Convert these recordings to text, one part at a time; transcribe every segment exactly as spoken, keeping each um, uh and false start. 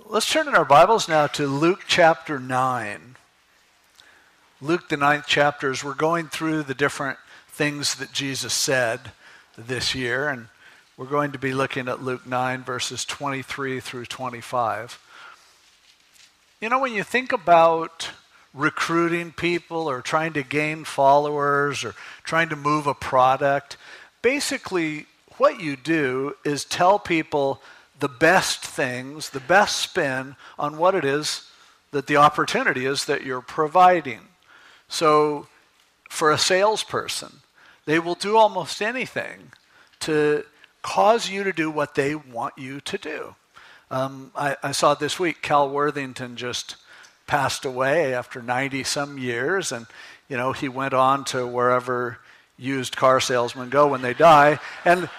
Let's turn in our Bibles now to Luke chapter nine. Luke, the ninth chapter, as we're going through the different things that Jesus said this year, and we're going to be looking at Luke nine, verses twenty-three through twenty-five. You know, when you think about recruiting people or trying to gain followers or trying to move a product, basically what you do is tell people the best things, the best spin on what it is that the opportunity is that you're providing. So for a salesperson, they will do almost anything to cause you to do what they want you to do. Um, I, I saw this week Cal Worthington just passed away after ninety some years, and you know he went on to wherever used car salesmen go when they die. And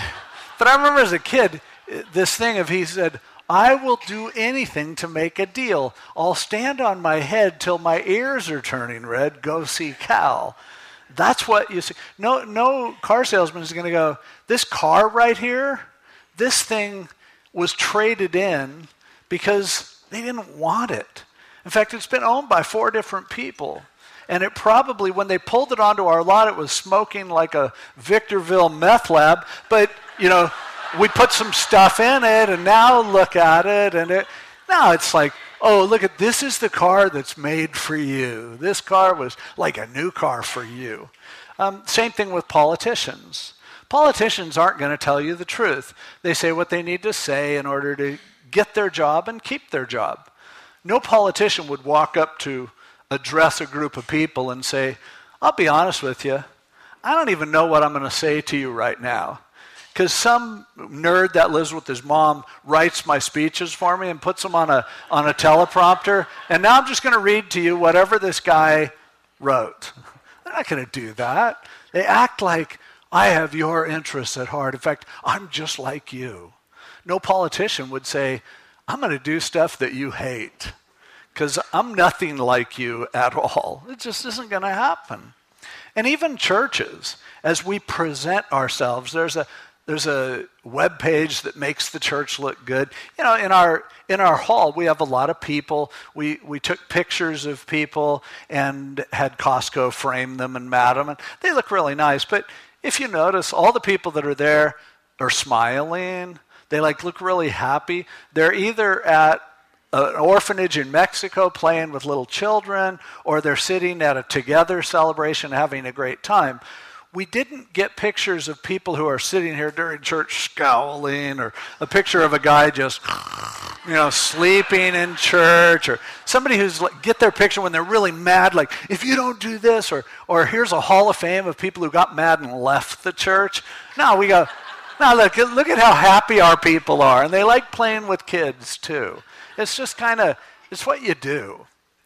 but I remember as a kid, this thing of he said, I will do anything to make a deal. I'll stand on my head till my ears are turning red. Go see Cal. That's what you see. No, no car salesman is going to go, this car right here, this thing was traded in because they didn't want it. In fact, it's been owned by four different people. And it probably, when they pulled it onto our lot, it was smoking like a Victorville meth lab. But, you know, we put some stuff in it, and now look at it, and it, now it's like, oh, look at, this is the car that's made for you. This car was like a new car for you. Um, same thing with politicians. Politicians aren't going to tell you the truth. They say what they need to say in order to get their job and keep their job. No politician would walk up to address a group of people and say, I'll be honest with you, I don't even know what I'm going to say to you right now. Because some nerd that lives with his mom writes my speeches for me and puts them on a on a teleprompter, and now I'm just going to read to you whatever this guy wrote. They're not going to do that. They act like I have your interests at heart. In fact, I'm just like you. No politician would say, I'm going to do stuff that you hate because I'm nothing like you at all. It just isn't going to happen. And even churches, as we present ourselves, there's a There's a web page that makes the church look good. You know, in our in our hall, we have a lot of people. We we took pictures of people and had Costco frame them and mat them, and they look really nice. But if you notice, all the people that are there are smiling. They like look really happy. They're either at an orphanage in Mexico playing with little children, or they're sitting at a together celebration having a great time. We didn't get pictures of people who are sitting here during church scowling, or a picture of a guy just, you know, sleeping in church, or somebody who's like, get their picture when they're really mad, like, if you don't do this, or or here's a hall of fame of people who got mad and left the church. No, we go, now look, look at how happy our people are, and they like playing with kids too. It's just kind of, it's what you do.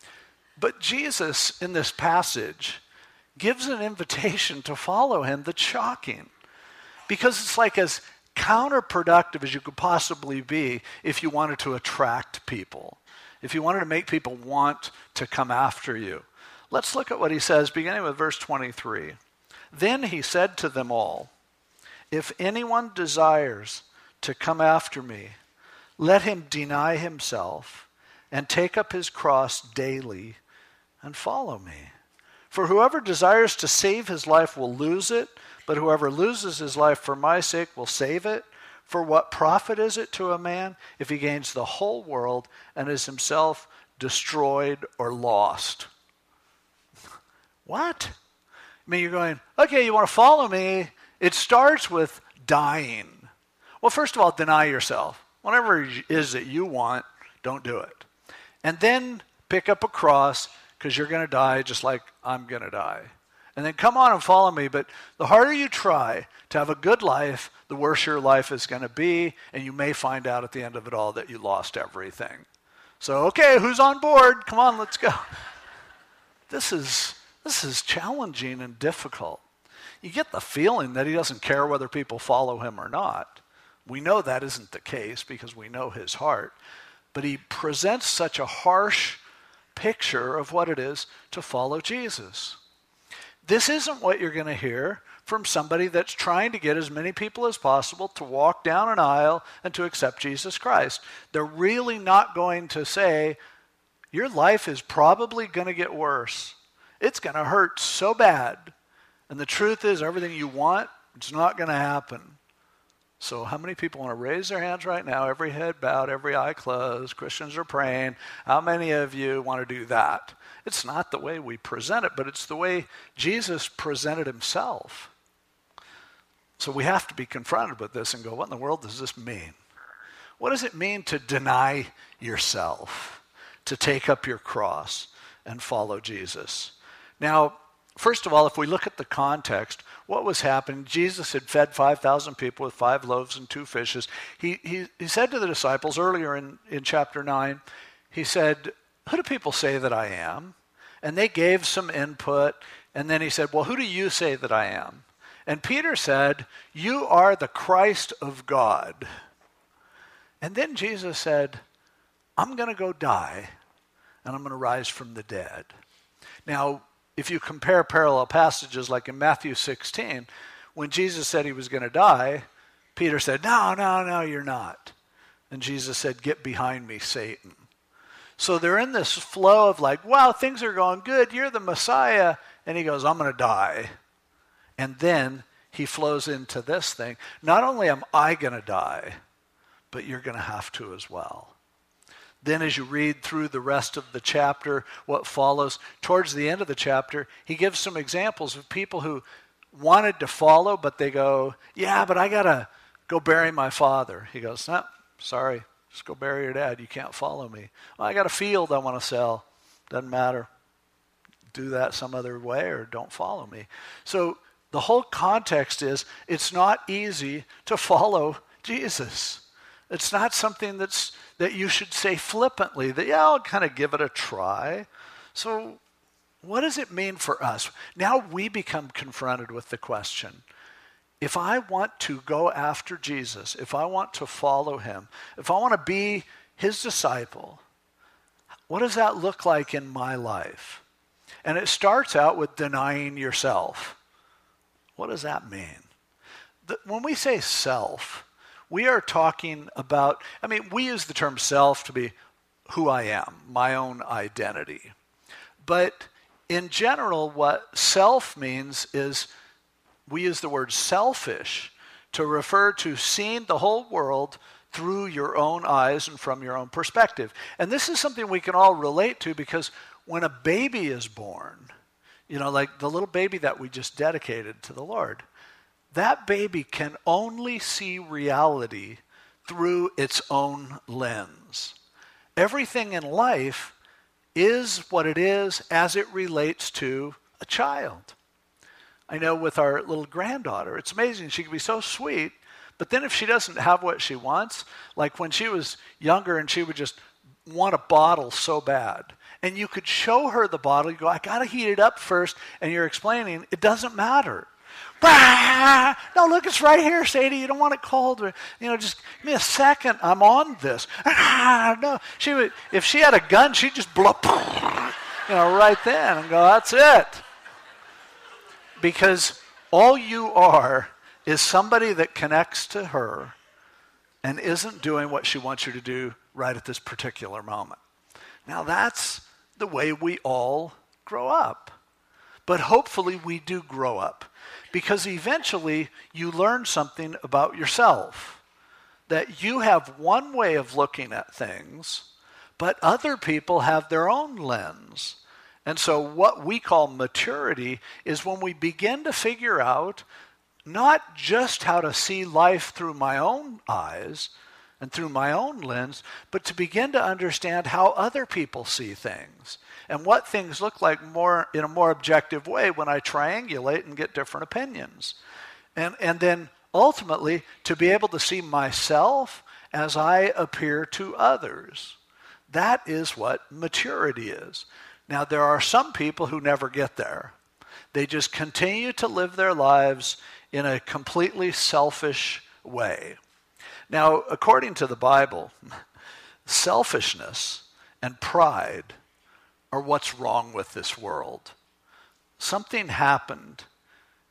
But Jesus, in this passage, gives an invitation to follow him that's shocking. Because it's like as counterproductive as you could possibly be if you wanted to attract people, if you wanted to make people want to come after you. Let's look at what he says, beginning with verse twenty-three. Then he said to them all, if anyone desires to come after me, let him deny himself and take up his cross daily and follow me. For whoever desires to save his life will lose it, but whoever loses his life for my sake will save it. For what profit is it to a man if he gains the whole world and is himself destroyed or lost? What? I mean, you're going, okay, you want to follow me. It starts with dying. Well, first of all, deny yourself. Whatever it is that you want, don't do it. And then pick up a cross, because you're going to die just like I'm going to die. And then come on and follow me. But the harder you try to have a good life, the worse your life is going to be. And you may find out at the end of it all that you lost everything. So, okay, who's on board? Come on, let's go. This is, this is challenging and difficult. You get the feeling that he doesn't care whether people follow him or not. We know that isn't the case because we know his heart. But he presents such a harsh picture of what it is to follow Jesus. This isn't what you're going to hear from somebody that's trying to get as many people as possible to walk down an aisle and to accept Jesus Christ. They're really not going to say, your life is probably going to get worse. It's going to hurt so bad. And the truth is, everything you want, it's not going to happen. So how many people want to raise their hands right now, every head bowed, every eye closed, Christians are praying. How many of you want to do that? It's not the way we present it, but it's the way Jesus presented himself. So we have to be confronted with this and go, what in the world does this mean? What does it mean to deny yourself, to take up your cross and follow Jesus? Now, first of all, if we look at the context, what was happening? Jesus had fed five thousand people with five loaves and two fishes. He, he, he said to the disciples earlier in, in chapter nine, he said, who do people say that I am? And they gave some input. And then he said, well, who do you say that I am? And Peter said, you are the Christ of God. And then Jesus said, I'm going to go die, and I'm going to rise from the dead. Now, if you compare parallel passages like in Matthew sixteen, when Jesus said he was going to die, Peter said, no, no, no, you're not. And Jesus said, get behind me, Satan. So they're in this flow of like, wow, things are going good. You're the Messiah. And he goes, I'm going to die. And then he flows into this thing. Not only am I going to die, but you're going to have to as well. Then as you read through the rest of the chapter, what follows, towards the end of the chapter, he gives some examples of people who wanted to follow, but they go, yeah, but I got to go bury my father. He goes, no, sorry, just go bury your dad. You can't follow me. Well, I got a field I want to sell. Doesn't matter. Do that some other way or don't follow me. So the whole context is it's not easy to follow Jesus. It's not something that's that you should say flippantly, that, yeah, I'll kind of give it a try. So what does it mean for us? Now we become confronted with the question, if I want to go after Jesus, if I want to follow him, if I want to be his disciple, what does that look like in my life? And it starts out with denying yourself. What does that mean? The, when we say self, we are talking about, I mean, we use the term self to be who I am, my own identity. But in general, what self means is we use the word selfish to refer to seeing the whole world through your own eyes and from your own perspective. And this is something we can all relate to because when a baby is born, you know, like the little baby that we just dedicated to the Lord, that baby can only see reality through its own lens. Everything in life is what it is as it relates to a child. I know with our little granddaughter, it's amazing. She can be so sweet, but then if she doesn't have what she wants, like when she was younger and she would just want a bottle so bad, and you could show her the bottle, you go, I got to heat it up first, and you're explaining, it doesn't matter. No, look, it's right here, Sadie. You don't want it cold. Or, you know, just give me a second. I'm on this. No, she would. If she had a gun, she'd just blow, you know, right then and go, that's it. Because all you are is somebody that connects to her and isn't doing what she wants you to do right at this particular moment. Now, that's the way we all grow up. But hopefully we do grow up. Because eventually you learn something about yourself. That you have one way of looking at things, but other people have their own lens. And so what we call maturity is when we begin to figure out not just how to see life through my own eyes and through my own lens, but to begin to understand how other people see things and what things look like more in a more objective way when I triangulate and get different opinions. And, and then ultimately to be able to see myself as I appear to others. That is what maturity is. Now, there are some people who never get there. They just continue to live their lives in a completely selfish way. Now, according to the Bible, selfishness and pride are what's wrong with this world. Something happened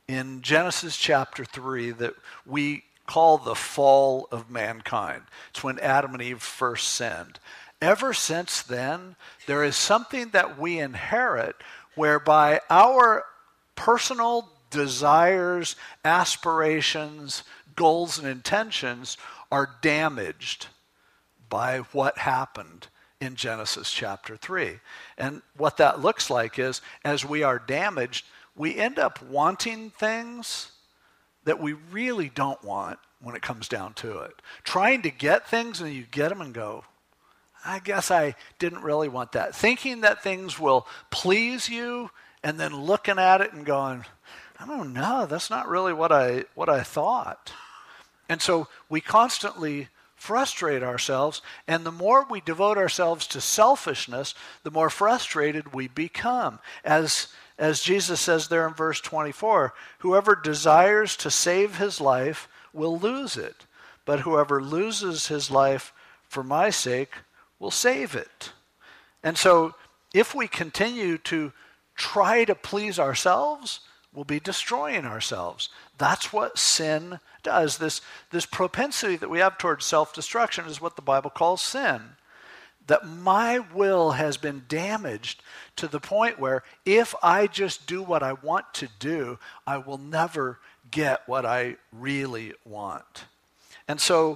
in Genesis chapter three that we call the fall of mankind. It's when Adam and Eve first sinned. Ever since then, there is something that we inherit whereby our personal desires, aspirations, goals, and intentions are damaged by what happened in Genesis chapter three. And what that looks like is, as we are damaged, we end up wanting things that we really don't want when it comes down to it. Trying to get things and you get them and go, I guess I didn't really want that. Thinking that things will please you and then looking at it and going, I don't know, that's not really what I what I thought. And so we constantly frustrate ourselves, and the more we devote ourselves to selfishness, the more frustrated we become. As, as Jesus says there in verse twenty-four, whoever desires to save his life will lose it, but whoever loses his life for my sake will save it. And so if we continue to try to please ourselves, we'll be destroying ourselves. That's what sin does. This, this propensity that we have towards self-destruction is what the Bible calls sin. That my will has been damaged to the point where if I just do what I want to do, I will never get what I really want. And so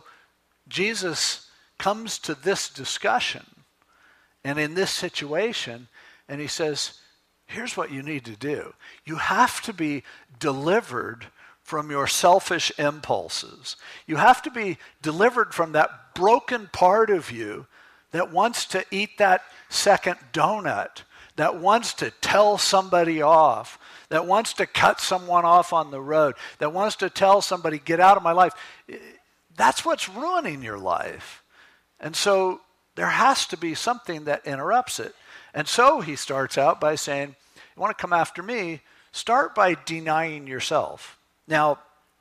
Jesus comes to this discussion and in this situation, and he says, here's what you need to do. You have to be delivered from your selfish impulses. You have to be delivered from that broken part of you that wants to eat that second donut, that wants to tell somebody off, that wants to cut someone off on the road, that wants to tell somebody, get out of my life. That's what's ruining your life. And so there has to be something that interrupts it. And so he starts out by saying, you want to come after me, start by denying yourself. Now,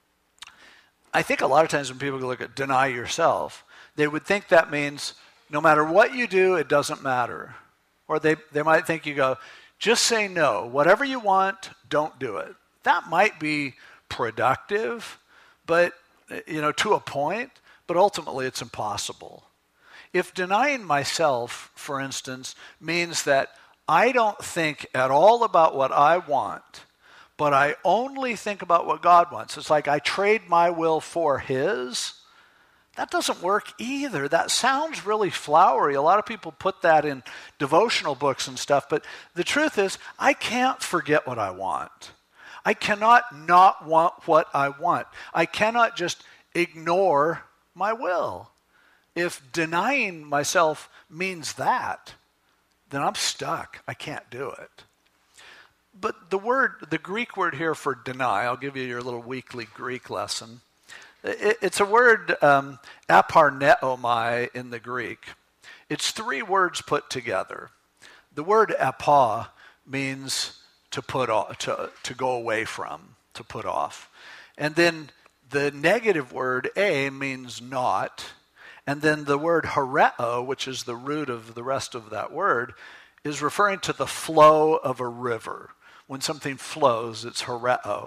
I think a lot of times when people look at deny yourself, they would think that means no matter what you do, it doesn't matter. Or they, they might think you go, just say no. Whatever you want, don't do it. That might be productive, but you know, to a point, but ultimately it's impossible. If denying myself, for instance, means that I don't think at all about what I want, but I only think about what God wants. It's like I trade my will for his. That doesn't work either. That sounds really flowery. A lot of people put that in devotional books and stuff, but the truth is, I can't forget what I want. I cannot not want what I want. I cannot just ignore my will. If denying myself means that, then I'm stuck. I can't do it. But the word, the Greek word here for deny, I'll give you your little weekly Greek lesson. It, it's a word, um, aparneomai in the Greek. It's three words put together. The word apa means to put off, to, to go away from, to put off. And then the negative word a means not. And then the word hereo, which is the root of the rest of that word, is referring to the flow of a river. When something flows, it's hereo.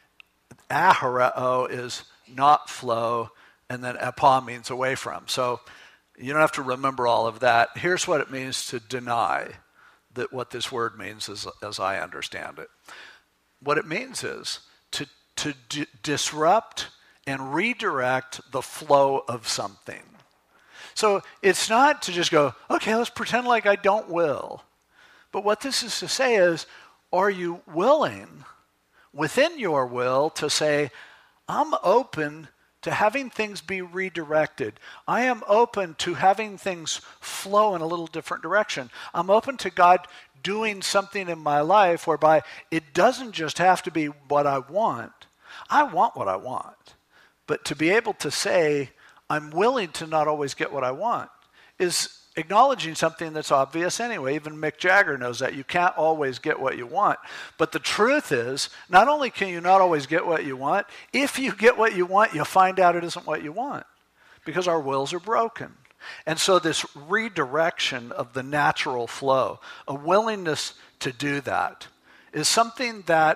Ahereo is not flow, and then apa means away from. So you don't have to remember all of that. Here's what it means to deny, that what this word means as, as I understand it. What it means is to, to d- disrupt and redirect the flow of something. So it's not to just go, okay, let's pretend like I don't will. But what this is to say is, are you willing within your will to say, I'm open to having things be redirected. I am open to having things flow in a little different direction. I'm open to God doing something in my life whereby it doesn't just have to be what I want. I want what I want. But to be able to say, I'm willing to not always get what I want is acknowledging something that's obvious anyway. Even Mick Jagger knows that. You can't always get what you want. But the truth is, not only can you not always get what you want, if you get what you want, you'll find out it isn't what you want because our wills are broken. And so this redirection of the natural flow, a willingness to do that, is something that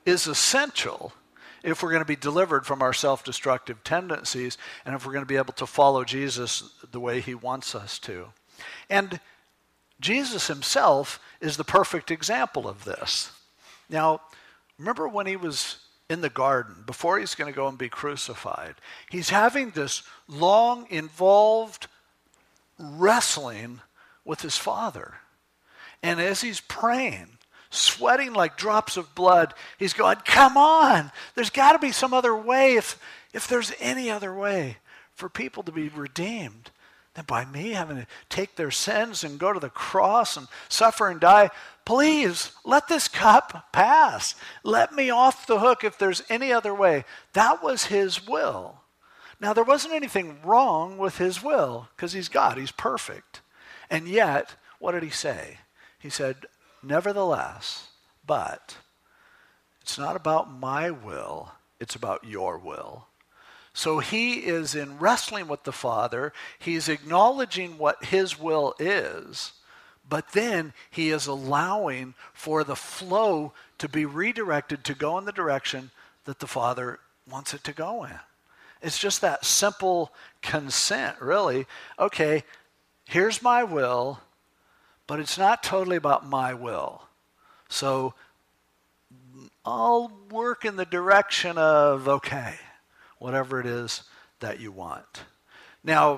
is essential if we're going to be delivered from our self-destructive tendencies and if we're going to be able to follow Jesus the way he wants us to. And Jesus himself is the perfect example of this. Now, remember when he was in the garden, before he's going to go and be crucified, he's having this long, involved wrestling with his Father. And as he's praying, sweating like drops of blood, he's going, come on, there's got to be some other way. If, if there's any other way for people to be redeemed than by me having to take their sins and go to the cross and suffer and die, please let this cup pass. Let me off the hook if there's any other way. That was his will. Now, there wasn't anything wrong with his will because he's God, he's perfect. And yet, what did he say? He said, nevertheless, but it's not about my will, it's about your will. So he is in wrestling with the Father, he's acknowledging what his will is, but then he is allowing for the flow to be redirected to go in the direction that the Father wants it to go in. It's just that simple consent, really. Okay, here's my will, but it's not totally about my will. So I'll work in the direction of, okay, whatever it is that you want. Now,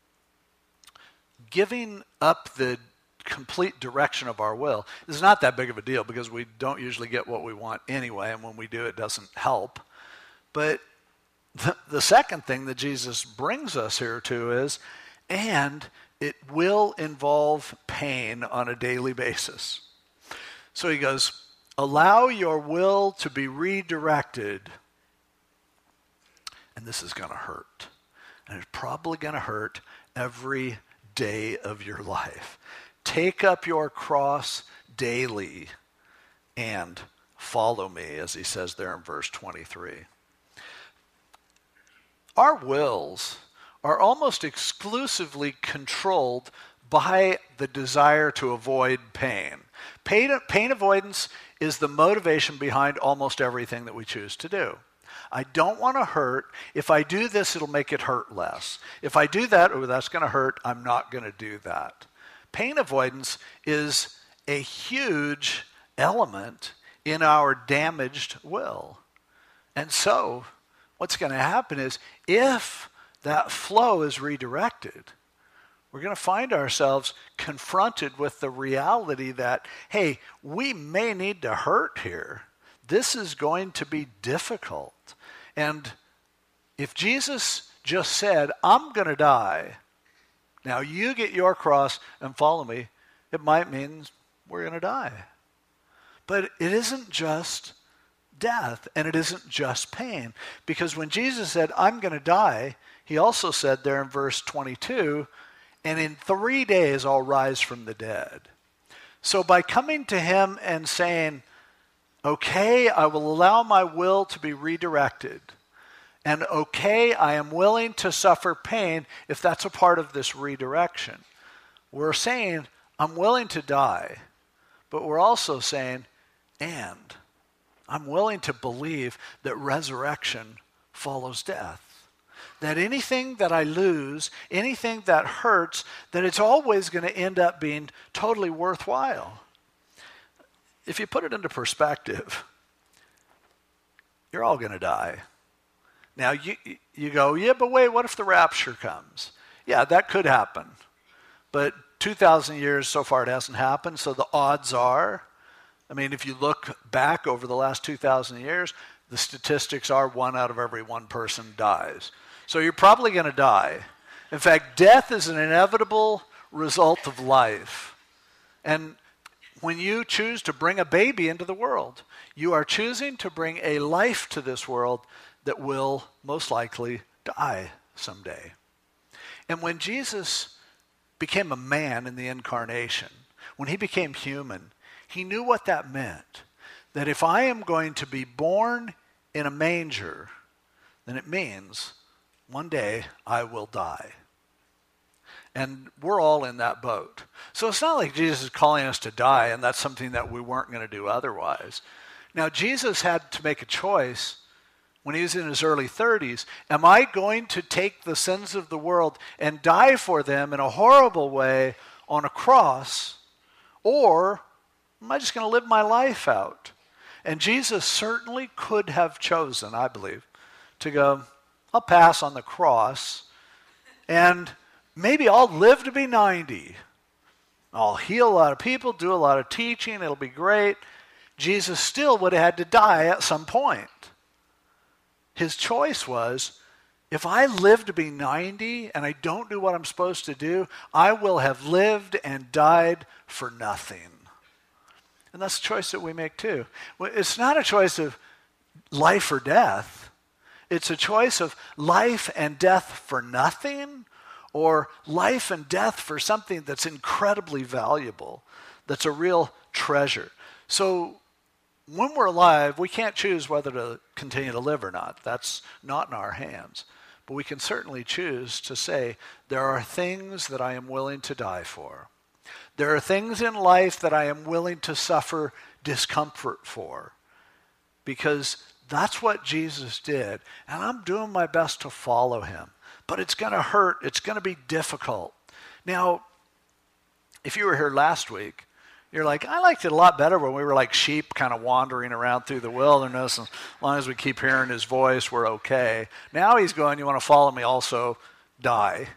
giving up the complete direction of our will is not that big of a deal because we don't usually get what we want anyway, and when we do, it doesn't help. But the, the second thing that Jesus brings us here to is, and it will involve pain on a daily basis. So he goes, allow your will to be redirected. And this is going to hurt. And it's probably going to hurt every day of your life. Take up your cross daily and follow me, as he says there in verse twenty-three. Our wills are almost exclusively controlled by the desire to avoid pain. Pain, pain avoidance is the motivation behind almost everything that we choose to do. I don't want to hurt. If I do this, it'll make it hurt less. If I do that, oh, that's going to hurt, I'm not going to do that. Pain avoidance is a huge element in our damaged will. And so, what's going to happen is, if that flow is redirected, we're going to find ourselves confronted with the reality that, hey, we may need to hurt here. This is going to be difficult. And if Jesus just said, I'm going to die, now you get your cross and follow me, it might mean we're going to die. But it isn't just death, and it isn't just pain. Because when Jesus said, I'm going to die, he also said there in verse twenty-two, and in three days I'll rise from the dead. So by coming to him and saying, okay, I will allow my will to be redirected, and okay, I am willing to suffer pain if that's a part of this redirection. We're saying, I'm willing to die, but we're also saying, and I'm willing to believe that resurrection follows death. That anything that I lose, anything that hurts, that it's always going to end up being totally worthwhile. If you put it into perspective, you're all going to die. Now, you you go, yeah, but wait, what if the rapture comes? Yeah, that could happen. But two thousand years so far it hasn't happened, so the odds are, I mean, if you look back over the last two thousand years, the statistics are one out of every one person dies. So you're probably going to die. In fact, death is an inevitable result of life. And when you choose to bring a baby into the world, you are choosing to bring a life to this world that will most likely die someday. And when Jesus became a man in the incarnation, when he became human, he knew what that meant. That if I am going to be born in a manger, then it means one day I will die. And we're all in that boat. So it's not like Jesus is calling us to die and that's something that we weren't going to do otherwise. Now, Jesus had to make a choice when he was in his early thirties. Am I going to take the sins of the world and die for them in a horrible way on a cross, or am I just going to live my life out? And Jesus certainly could have chosen, I believe, to go, I'll pass on the cross, and maybe I'll live to be ninety. I'll heal a lot of people, do a lot of teaching, it'll be great. Jesus still would have had to die at some point. His choice was, if I live to be ninety and I don't do what I'm supposed to do, I will have lived and died for nothing. And that's a choice that we make too. It's not a choice of life or death. It's a choice of life and death for nothing, or life and death for something that's incredibly valuable, that's a real treasure. So when we're alive, we can't choose whether to continue to live or not. That's not in our hands. But we can certainly choose to say, there are things that I am willing to die for. There are things in life that I am willing to suffer discomfort for, because that's what Jesus did, and I'm doing my best to follow him. But it's going to hurt. It's going to be difficult. Now, if you were here last week, you're like, I liked it a lot better when we were like sheep kind of wandering around through the wilderness, and as long as we keep hearing his voice, we're okay. Now he's going, you want to follow me, also die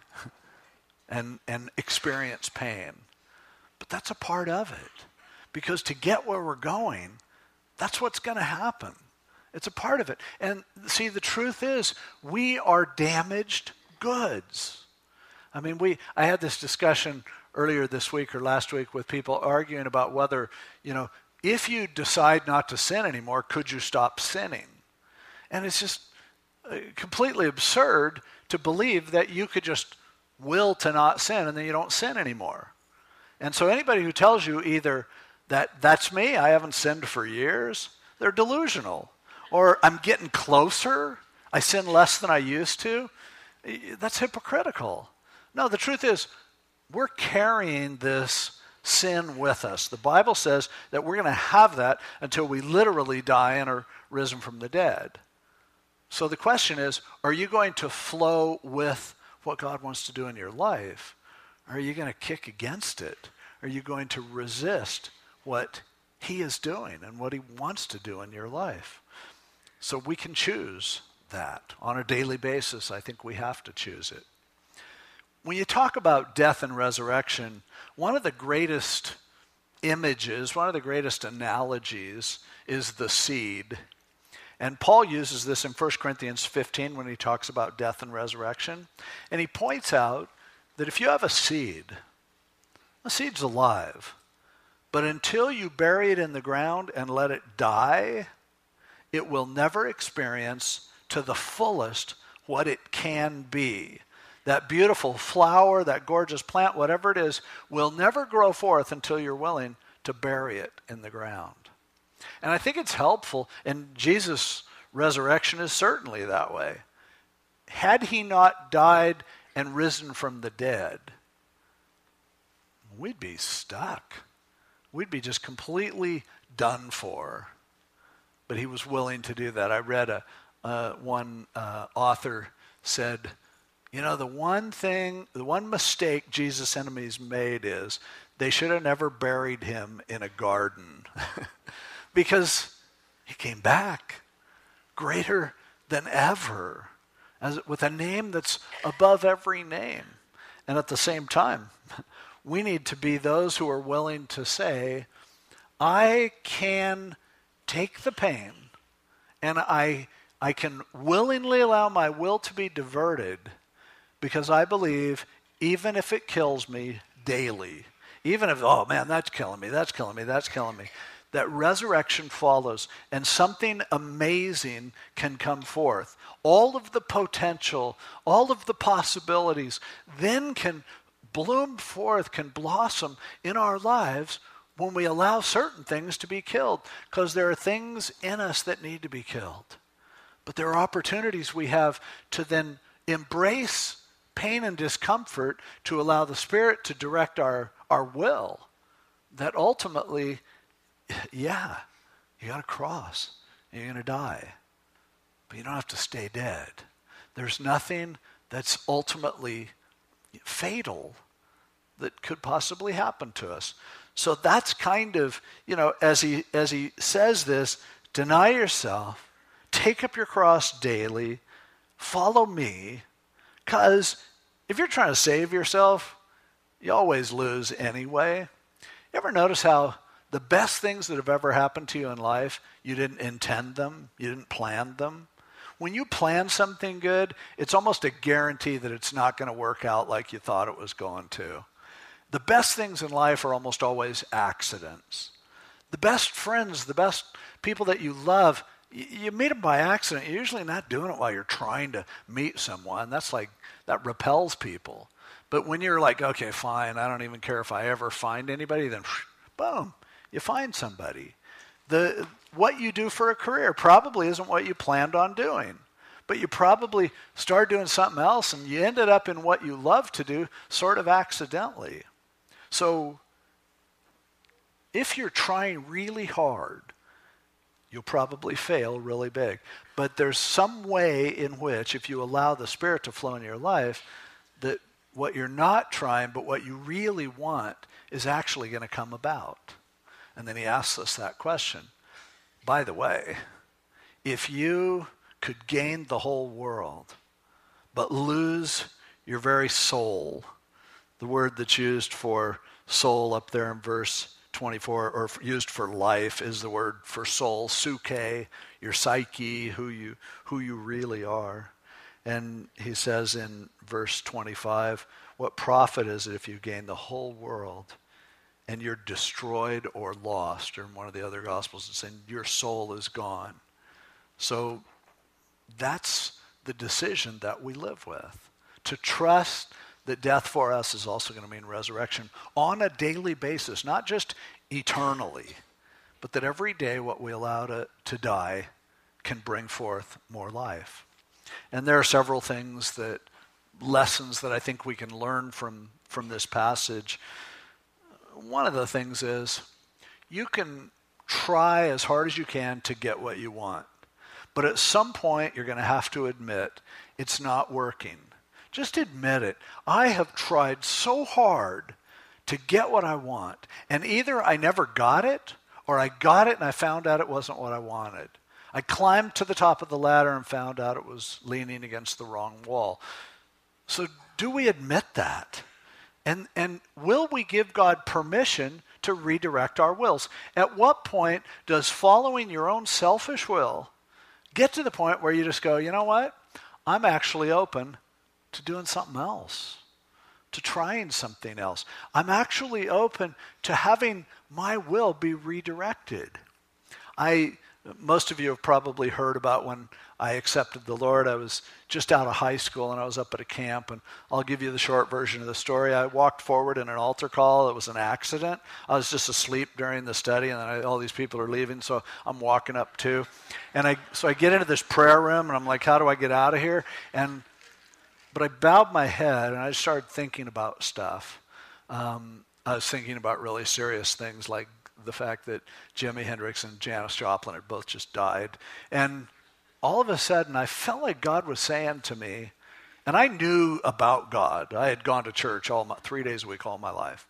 and, and experience pain. But that's a part of it, because to get where we're going, that's what's going to happen. It's a part of it. And see, the truth is, we are damaged goods. I mean, we. I had this discussion earlier this week or last week with people arguing about whether, you know, if you decide not to sin anymore, could you stop sinning? And it's just completely absurd to believe that you could just will to not sin and then you don't sin anymore. And so anybody who tells you either that that's me, I haven't sinned for years, they're delusional. Or I'm getting closer, I sin less than I used to, that's hypocritical. No, the truth is, we're carrying this sin with us. The Bible says that we're going to have that until we literally die and are risen from the dead. So the question is, are you going to flow with what God wants to do in your life? Or are you going to kick against it? Are you going to resist what he is doing and what he wants to do in your life? So we can choose that on a daily basis. I think we have to choose it. When you talk about death and resurrection, one of the greatest images, one of the greatest analogies is the seed. And Paul uses this in First Corinthians fifteen when he talks about death and resurrection. And he points out that if you have a seed, a seed's alive, but until you bury it in the ground and let it die, it will never experience to the fullest what it can be. That beautiful flower, that gorgeous plant, whatever it is, will never grow forth until you're willing to bury it in the ground. And I think it's helpful, and Jesus' resurrection is certainly that way. Had he not died and risen from the dead, we'd be stuck. We'd be just completely done for. But he was willing to do that. I read a uh, one uh, author said, you know, the one thing, the one mistake Jesus' enemies made is they should have never buried him in a garden. Because he came back greater than ever, as with a name that's above every name. And at the same time, we need to be those who are willing to say, I can take the pain and I, I can willingly allow my will to be diverted, because I believe even if it kills me daily, even if, oh man, that's killing me, that's killing me, that's killing me, that resurrection follows and something amazing can come forth. All of the potential, all of the possibilities then can bloom forth, can blossom in our lives when we allow certain things to be killed, because there are things in us that need to be killed. But there are opportunities we have to then embrace pain and discomfort to allow the Spirit to direct our, our will, that ultimately, yeah, You got to cross. And you're going to die. But you don't have to stay dead. There's nothing that's ultimately fatal that could possibly happen to us. So that's kind of, you know, as he as he says this, deny yourself, take up your cross daily, follow me, because if you're trying to save yourself, you always lose anyway. You ever notice how the best things that have ever happened to you in life, you didn't intend them, you didn't plan them? When you plan something good, it's almost a guarantee that it's not going to work out like you thought it was going to. The best things in life are almost always accidents. The best friends, the best people that you love, you, you meet them by accident. You're usually not doing it while you're trying to meet someone. That's like, that repels people. But when you're like, okay, fine, I don't even care if I ever find anybody, then boom, you find somebody. The what you do for a career probably isn't what you planned on doing. But you probably started doing something else and you ended up in what you love to do sort of accidentally. So if you're trying really hard, you'll probably fail really big. But there's some way in which, if you allow the Spirit to flow in your life, that what you're not trying, but what you really want, is actually going to come about. And then he asks us that question. By the way, if you could gain the whole world, but lose your very soul, the word that's used for soul up there in verse twenty-four, or used for life, is the word for soul, psyche, your psyche, who you who you really are. And he says in verse twenty-five, what profit is it if you gain the whole world and you're destroyed or lost? Or in one of the other Gospels it's saying your soul is gone. So that's the decision that we live with. To trust that death for us is also going to mean resurrection on a daily basis, not just eternally, but that every day what we allow to, to die can bring forth more life. And there are several things that, lessons that I think we can learn from, from this passage. One of the things is you can try as hard as you can to get what you want. But at some point you're going to have to admit it's not working. Just admit it. I have tried so hard to get what I want, and either I never got it, or I got it and I found out it wasn't what I wanted. I climbed to the top of the ladder and found out it was leaning against the wrong wall. So do we admit that? And, and will we give God permission to redirect our wills? At what point does following your own selfish will get to the point where you just go, you know what? I'm actually open to doing something else, to trying something else. I'm actually open to having my will be redirected. I, most of you have probably heard about when I accepted the Lord. I was just out of high school and I was up at a camp, and I'll give you the short version of the story. I walked forward in an altar call. It was an accident. I was just asleep during the study, and then I, all these people are leaving, so I'm walking up too. And I so I get into this prayer room, and I'm like, how do I get out of here? And But I bowed my head and I started thinking about stuff. Um, I was thinking about really serious things, like the fact that Jimi Hendrix and Janis Joplin had both just died. And all of a sudden I felt like God was saying to me, and I knew about God. I had gone to church all my, three days a week all my life.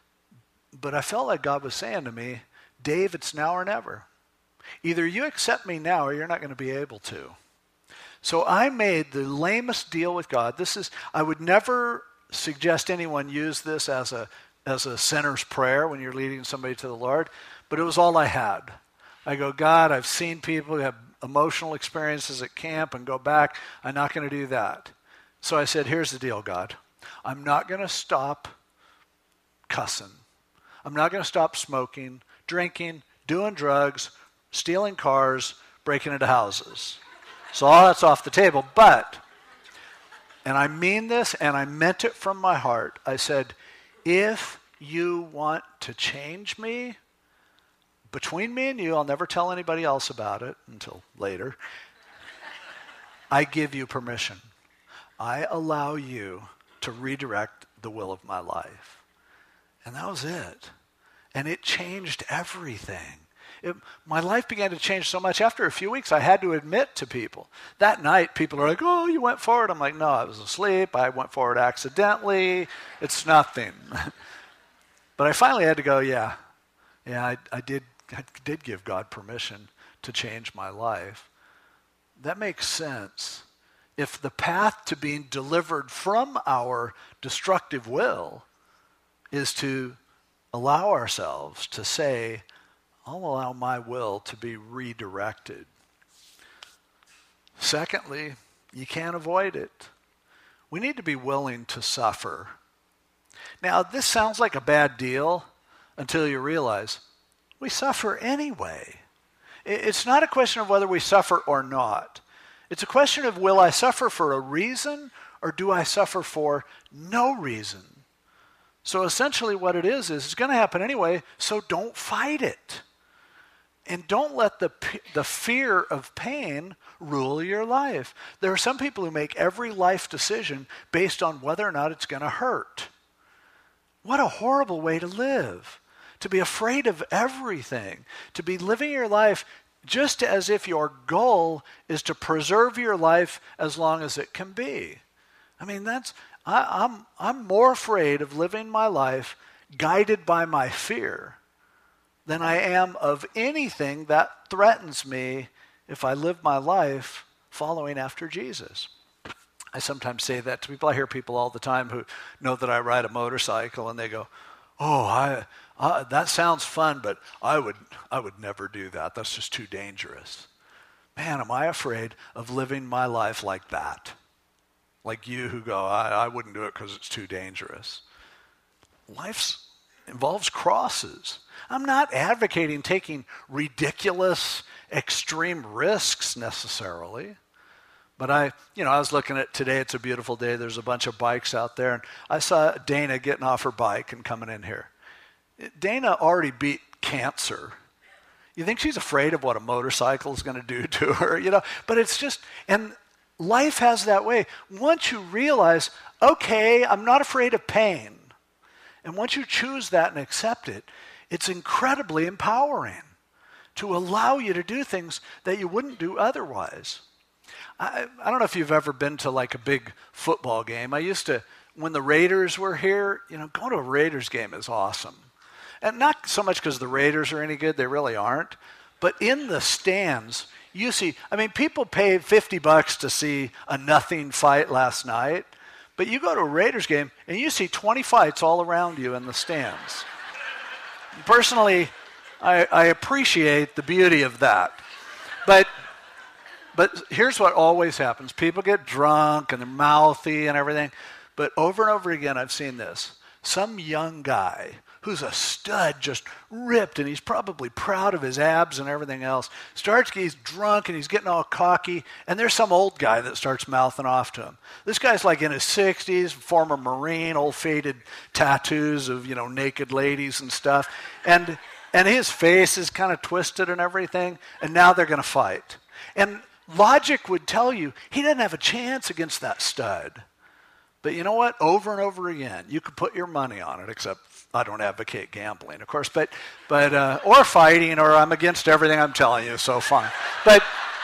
But I felt like God was saying to me, Dave, it's now or never. Either you accept me now or you're not going to be able to. So I made the lamest deal with God. This is, I would never suggest anyone use this as a as a sinner's prayer when you're leading somebody to the Lord, but it was all I had. I go, God, I've seen people who have emotional experiences at camp and go back. I'm not going to do that. So I said, here's the deal, God. I'm not going to stop cussing. I'm not going to stop smoking, drinking, doing drugs, stealing cars, breaking into houses. So all that's off the table. But, and I mean this, and I meant it from my heart, I said, if you want to change me, between me and you, I'll never tell anybody else about it until later, I give you permission. I allow you to redirect the will of my life. And that was it. And it changed everything. It, my life began to change so much. After a few weeks, I had to admit to people. That night, people are like, oh, you went forward. I'm like, no, I was asleep. I went forward accidentally. It's nothing. But I finally had to go, yeah, yeah, I, I did I did give God permission to change my life. That makes sense. If the path to being delivered from our destructive will is to allow ourselves to say, I'll allow my will to be redirected. Secondly, you can't avoid it. We need to be willing to suffer. Now, this sounds like a bad deal until you realize we suffer anyway. It's not a question of whether we suffer or not. It's a question of, will I suffer for a reason or do I suffer for no reason? So essentially what it is, is it's going to happen anyway, so don't fight it. And don't let the the fear of pain rule your life. There are some people who make every life decision based on whether or not it's going to hurt. What a horrible way to live. To be afraid of everything. To be living your life just as if your goal is to preserve your life as long as it can be. I mean, that's I, I'm I'm more afraid of living my life guided by my fear than I am of anything that threatens me if I live my life following after Jesus. I sometimes say that to people. I hear people all the time who know that I ride a motorcycle, and they go, "Oh, I, I that sounds fun, but I would I would never do that. That's just too dangerous." Man, am I afraid of living my life like that? Like you who go, I, I wouldn't do it because it's too dangerous. Life involves crosses. I'm not advocating taking ridiculous, extreme risks necessarily. But I, you know, I was looking at today, it's a beautiful day, there's a bunch of bikes out there, and I saw Dana getting off her bike and coming in here. Dana already beat cancer. You think she's afraid of what a motorcycle is going to do to her, you know? But it's just, and life has that way. Once you realize, okay, I'm not afraid of pain, and once you choose that and accept it, it's incredibly empowering to allow you to do things that you wouldn't do otherwise. I, I don't know if you've ever been to like a big football game. I used to, when the Raiders were here, you know, going to a Raiders game is awesome. And not so much because the Raiders are any good, they really aren't. But in the stands, you see, I mean, people pay fifty bucks to see a nothing fight last night. But you go to a Raiders game and you see twenty fights all around you in the stands. Personally, I, I appreciate the beauty of that. But But here's what always happens. People get drunk and they're mouthy and everything. But over and over again, I've seen this. Some young guy who's a stud, just ripped, and he's probably proud of his abs and everything else, starts, he's drunk and he's getting all cocky, and there's some old guy that starts mouthing off to him. This guy's like in his sixties, former Marine, old faded tattoos of, you know, naked ladies and stuff. And, and his face is kind of twisted and everything, and now they're going to fight. And logic would tell you he doesn't have a chance against that stud. But you know what? Over and over again, you could put your money on it, except I don't advocate gambling, of course, but but uh, or fighting, or I'm against everything I'm telling you, so fine. But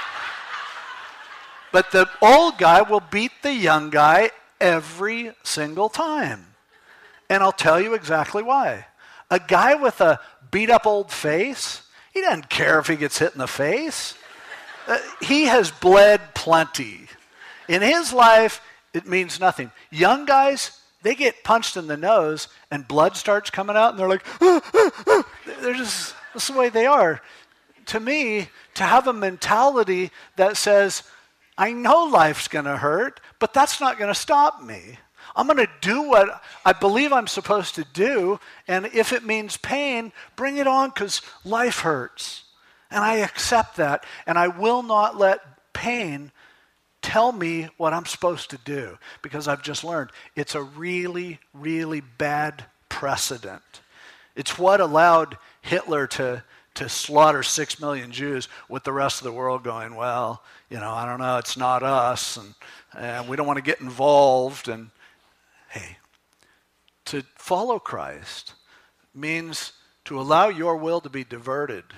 but the old guy will beat the young guy every single time. And I'll tell you exactly why. A guy with a beat-up old face, he doesn't care if he gets hit in the face. Uh, he has bled plenty. In his life, it means nothing. Young guys, they get punched in the nose and blood starts coming out and they're like, ah, ah, ah. They're just, that's the way they are. To me, to have a mentality that says, I know life's going to hurt, but that's not going to stop me. I'm going to do what I believe I'm supposed to do, and if it means pain, bring it on, because life hurts. And I accept that, and I will not let pain tell me what I'm supposed to do, because I've just learned it's a really, really bad precedent. It's what allowed Hitler to, to slaughter six million Jews, with the rest of the world going, well, you know, I don't know, it's not us, and, and we don't want to get involved. And hey, to follow Christ means to allow your will to be diverted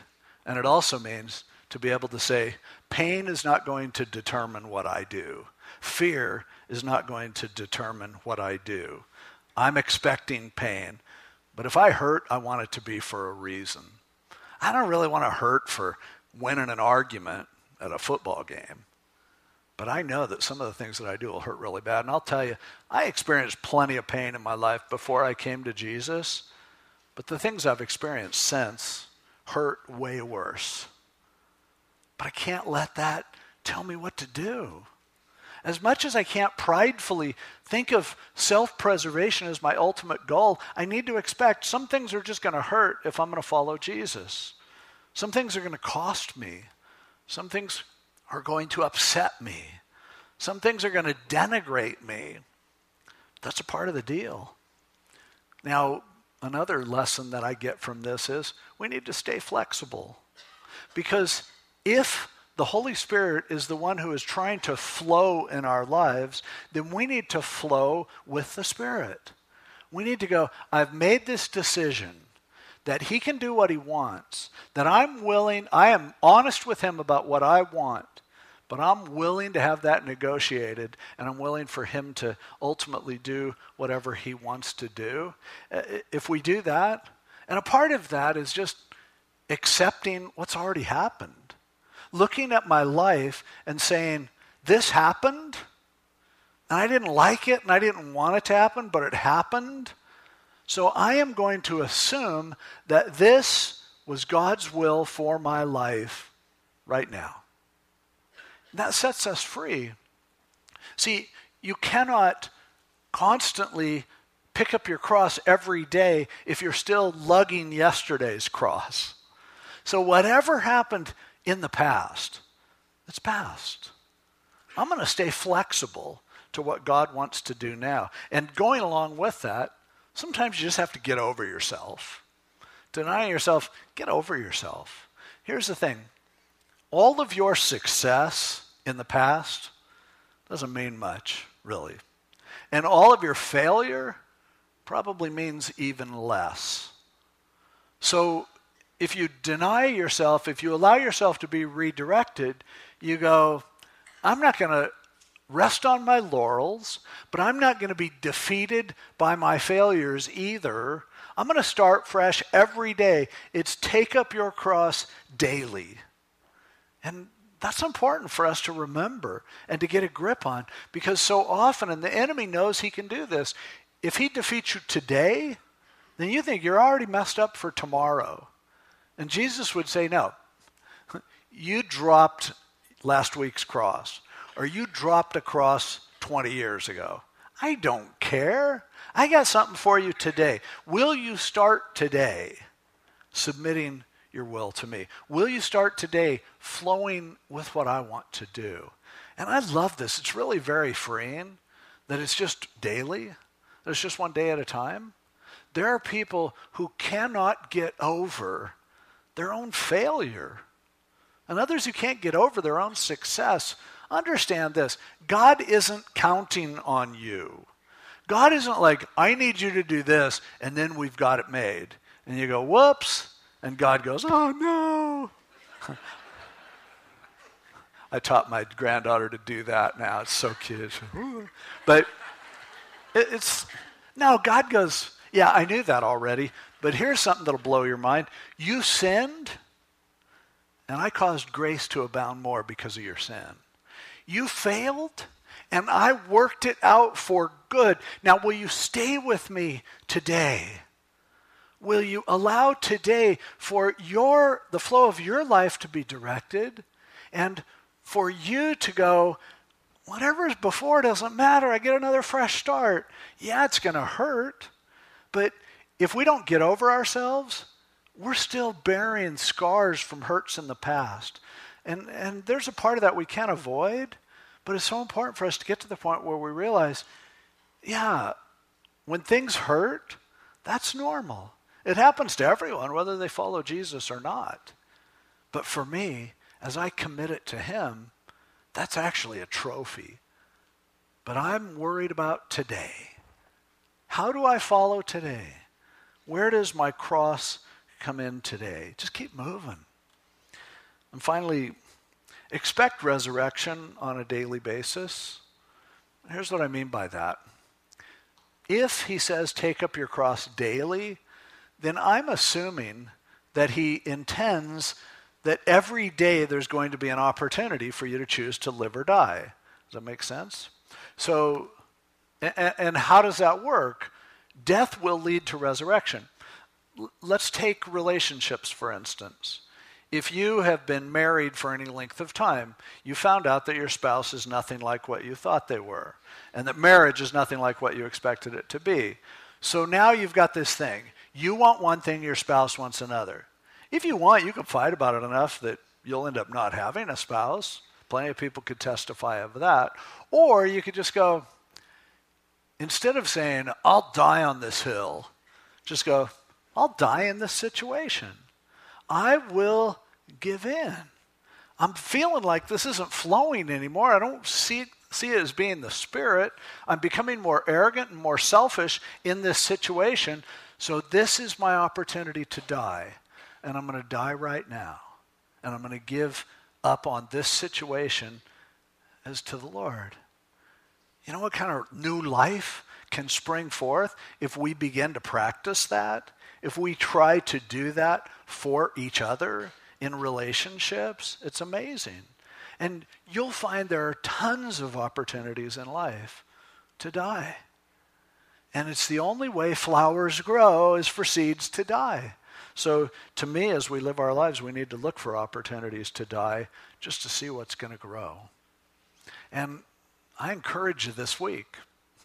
And it also means to be able to say, pain is not going to determine what I do. Fear is not going to determine what I do. I'm expecting pain, but if I hurt, I want it to be for a reason. I don't really want to hurt for winning an argument at a football game, but I know that some of the things that I do will hurt really bad. And I'll tell you, I experienced plenty of pain in my life before I came to Jesus, but the things I've experienced since hurt way worse. But I can't let that tell me what to do. As much as I can't pridefully think of self-preservation as my ultimate goal, I need to expect some things are just going to hurt if I'm going to follow Jesus. Some things are going to cost me. Some things are going to upset me. Some things are going to denigrate me. That's a part of the deal. Now, another lesson that I get from this is we need to stay flexible. Because if the Holy Spirit is the one who is trying to flow in our lives, then we need to flow with the Spirit. We need to go, I've made this decision that he can do what he wants, that I'm willing, I am honest with him about what I want, but I'm willing to have that negotiated, and I'm willing for him to ultimately do whatever he wants to do. If we do that, and a part of that is just accepting what's already happened. Looking at my life and saying, this happened, and I didn't like it, and I didn't want it to happen, but it happened. So I am going to assume that this was God's will for my life right now. And that sets us free. See, you cannot constantly pick up your cross every day if you're still lugging yesterday's cross. So whatever happened in the past, it's past. I'm going to stay flexible to what God wants to do now. And going along with that, sometimes you just have to get over yourself. Denying yourself, get over yourself. Here's the thing. All of your success in the past doesn't mean much, really. And all of your failure probably means even less. So if you deny yourself, if you allow yourself to be redirected, you go, I'm not going to rest on my laurels, but I'm not going to be defeated by my failures either. I'm going to start fresh every day. It's take up your cross daily. And that's important for us to remember and to get a grip on, because so often, and the enemy knows he can do this, if he defeats you today, then you think you're already messed up for tomorrow. And Jesus would say, no, you dropped last week's cross, or you dropped a cross twenty years ago. I don't care. I got something for you today. Will you start today submitting your will to me? Will you start today flowing with what I want to do? And I love this. It's really very freeing that it's just daily. That it's just one day at a time. There are people who cannot get over their own failure, and others who can't get over their own success. Understand this. God isn't counting on you. God isn't like, I need you to do this, and then we've got it made. And you go, whoops, and God goes, oh no. I taught my granddaughter to do that now. It's so cute. But it, it's, no, God goes, yeah, I knew that already, but here's something that'll blow your mind. You sinned, and I caused grace to abound more because of your sin. You failed, and I worked it out for good. Now, will you stay with me today? Will you allow today for your the flow of your life to be directed, and for you to go, whatever's before doesn't matter. I get another fresh start. Yeah, it's going to hurt, but if we don't get over ourselves, we're still bearing scars from hurts in the past. And and there's a part of that we can't avoid, but it's so important for us to get to the point where we realize, yeah, when things hurt, that's normal. It happens to everyone, whether they follow Jesus or not. But for me, as I commit it to him, that's actually a trophy. But I'm worried about today. How do I follow today? Where does my cross come in today? Just keep moving. And finally, expect resurrection on a daily basis. Here's what I mean by that. If he says take up your cross daily, then I'm assuming that he intends that every day there's going to be an opportunity for you to choose to live or die. Does that make sense? So, and, and how does that work? Death will lead to resurrection. L- let's take relationships, for instance. If you have been married for any length of time, you found out that your spouse is nothing like what you thought they were, and that marriage is nothing like what you expected it to be. So now you've got this thing. You want one thing, your spouse wants another. If you want, you can fight about it enough that you'll end up not having a spouse. Plenty of people could testify of that. Or you could just go, instead of saying, I'll die on this hill, just go, I'll die in this situation. I will give in. I'm feeling like this isn't flowing anymore. I don't see it, see it as being the Spirit. I'm becoming more arrogant and more selfish in this situation. So this is my opportunity to die. And I'm going to die right now. And I'm going to give up on this situation as to the Lord. You know what kind of new life can spring forth if we begin to practice that? If we try to do that for each other in relationships? It's amazing. And you'll find there are tons of opportunities in life to die. And it's the only way flowers grow is for seeds to die. So to me, as we live our lives, we need to look for opportunities to die just to see what's going to grow. And I encourage you this week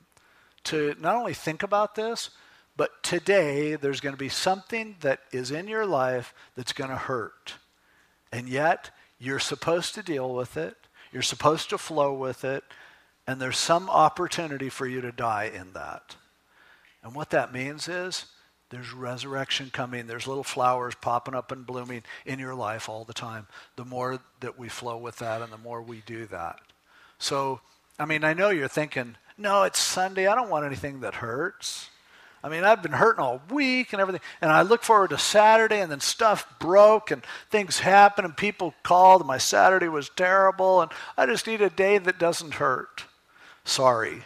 to not only think about this, but today there's going to be something that is in your life that's going to hurt. And yet you're supposed to deal with it. You're supposed to flow with it. And there's some opportunity for you to die in that. And what that means is there's resurrection coming. There's little flowers popping up and blooming in your life all the time. The more that we flow with that and the more we do that. So, I mean, I know you're thinking, no, it's Sunday. I don't want anything that hurts. I mean, I've been hurting all week and everything. And I look forward to Saturday and then stuff broke and things happen and people called and my Saturday was terrible and I just need a day that doesn't hurt. Sorry.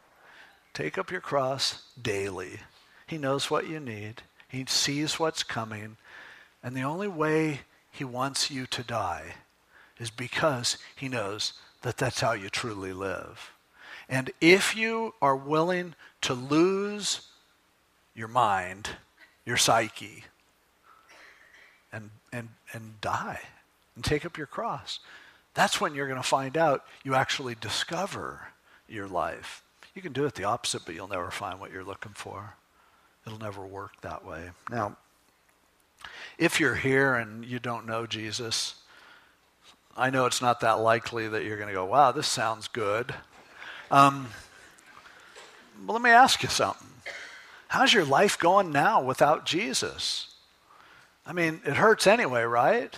Take up your cross daily. He knows what you need. He sees what's coming. And the only way he wants you to die is because he knows that that's how you truly live. And if you are willing to lose your mind, your psyche, and, and, and die, and take up your cross, that's when you're going to find out you actually discover your life. You can do it the opposite, but you'll never find what you're looking for. It'll never work that way. Now, if you're here and you don't know Jesus, I know it's not that likely that you're going to go, wow, this sounds good. Um, but let me ask you something. How's your life going now without Jesus? I mean, it hurts anyway, right?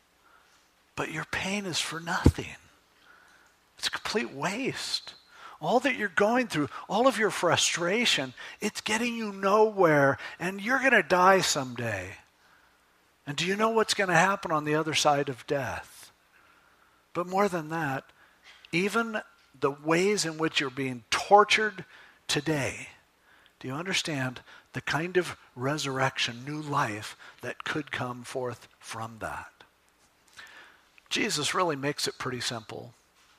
But your pain is for nothing. It's a complete waste. All that you're going through, all of your frustration, it's getting you nowhere, and you're going to die someday. And do you know what's going to happen on the other side of death? But more than that, even the ways in which you're being tortured today, do you understand the kind of resurrection, new life that could come forth from that? Jesus really makes it pretty simple.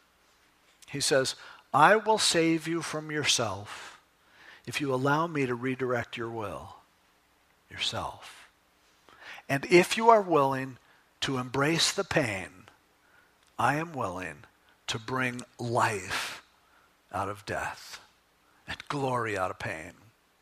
He says, I will save you from yourself if you allow me to redirect your will, yourself. And if you are willing to embrace the pain, I am willing to bring life out of death and glory out of pain.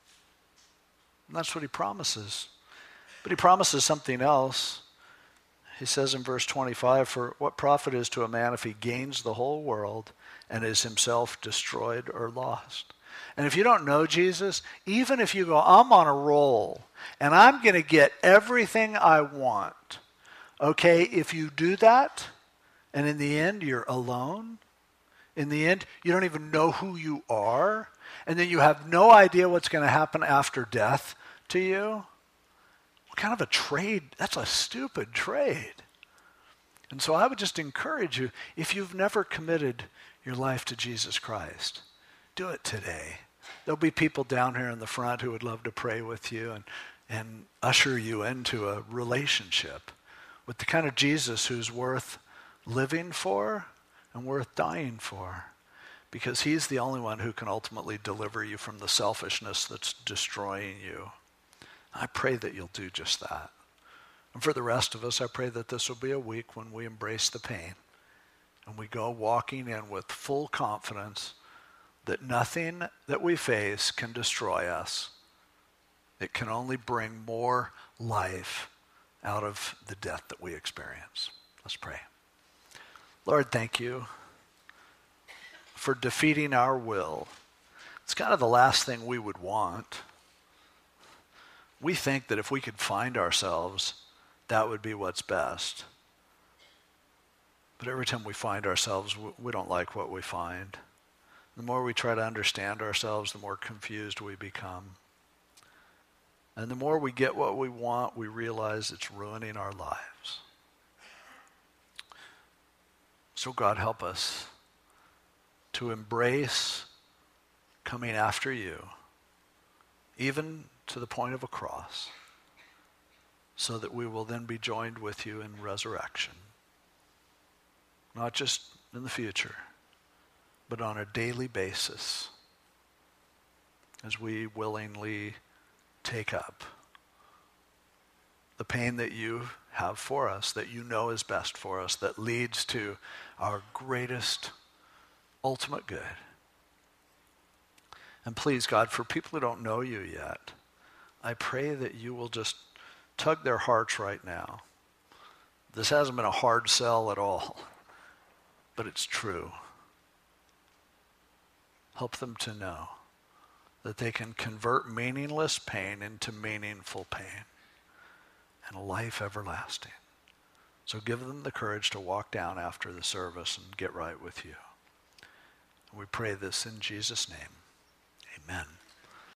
And that's what he promises. But he promises something else. He says in verse twenty-five, for what profit is to a man if he gains the whole world and is himself destroyed or lost? And if you don't know Jesus, even if you go, I'm on a roll and I'm going to get everything I want, okay, if you do that and in the end you're alone, in the end you don't even know who you are, and then you have no idea what's going to happen after death to you, what kind of a trade? That's a stupid trade. And so I would just encourage you, if you've never committed your life to Jesus Christ, do it today. There'll be people down here in the front who would love to pray with you and, and usher you into a relationship with the kind of Jesus who's worth living for and worth dying for, because he's the only one who can ultimately deliver you from the selfishness that's destroying you. I pray that you'll do just that. And for the rest of us, I pray that this will be a week when we embrace the pain and we go walking in with full confidence that nothing that we face can destroy us. It can only bring more life out of the death that we experience. Let's pray. Lord, thank you for defeating our will. It's kind of the last thing we would want. We think that if we could find ourselves, that would be what's best. But every time we find ourselves, we don't like what we find. The more we try to understand ourselves, the more confused we become. And the more we get what we want, we realize it's ruining our lives. So God, help us to embrace coming after you, even to the point of a cross, so that we will then be joined with you in resurrection. Not just in the future, but on a daily basis, as we willingly take up the pain that you have for us, that you know is best for us, that leads to our greatest, ultimate good. And please, God, for people who don't know you yet, I pray that you will just tug their hearts right now. This hasn't been a hard sell at all, but it's true. Help them to know that they can convert meaningless pain into meaningful pain and a life everlasting. So give them the courage to walk down after the service and get right with you. We pray this in Jesus' name. Amen.